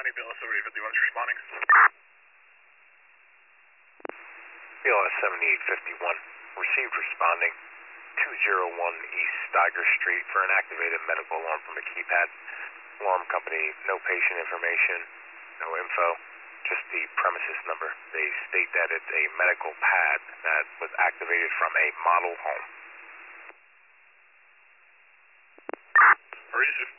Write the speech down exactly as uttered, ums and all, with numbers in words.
B L S over eight fifty-one is responding. B L S seventy-eight fifty-one, received responding two oh one East Steiger Street for an activated medical alarm from a keypad. Alarm company, no patient information, no info, just the premises number. They state that it's a medical pad that was activated from a model home. Maurice, if